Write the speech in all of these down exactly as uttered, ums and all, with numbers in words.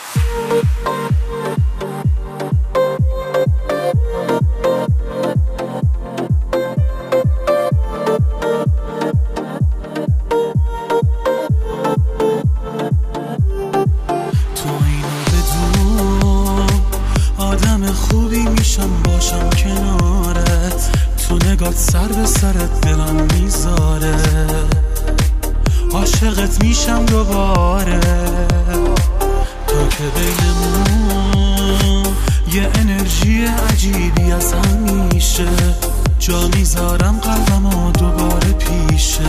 باشم کنارت، تو نگات سر به سرت دلم میذاره، عاشقت میشم دوباره. تا که بینمون یه انرژی عجیبی از همیشه، جا میذارم قلبمو دوباره پیشت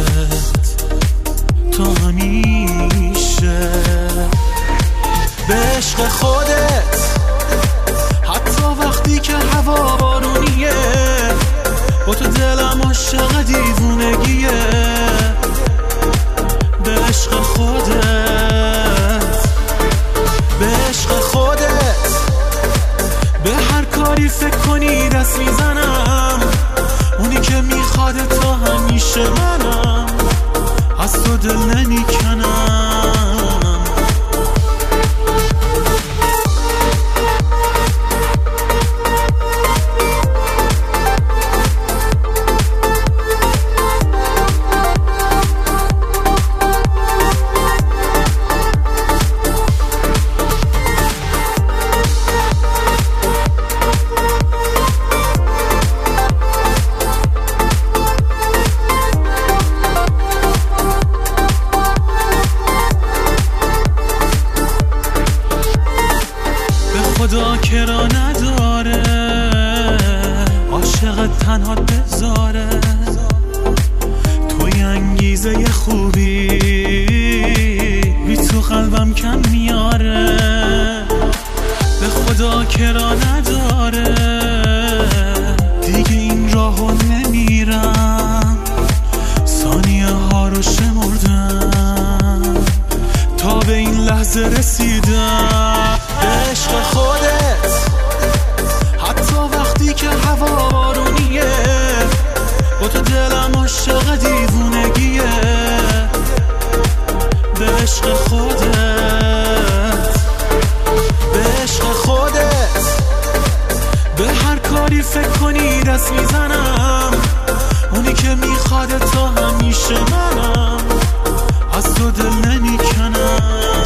تا همیشه. به عشق خودت حتی وقتی که هوا بارونیه، با تو دلم عاشق دیوونگیه. به عشق خودت، به عشق خودت، به هر کاری فکر کنی دست میزنم، اونی که میخواد تا همیشه منم، از تو دل نمیکنم. خدا کرا نداره عاشقت تنها بذاره، توی انگیزه خوبی بی تو قلبم کم میاره. به خدا کرا نداره دیگه این راهو نمیرم، ثانیه ها رو شمردم تا به این لحظه رسیدم. به عشق خودت حتی وقتی که هوا بارونیه، با تو دلم عاشق دیوونگیه. به عشق خودت، به عشق خودت، به هر کاری فکر کنی دست میزنم، اونی که میخواد تا همیشه منم، از تو دل نمیکنم.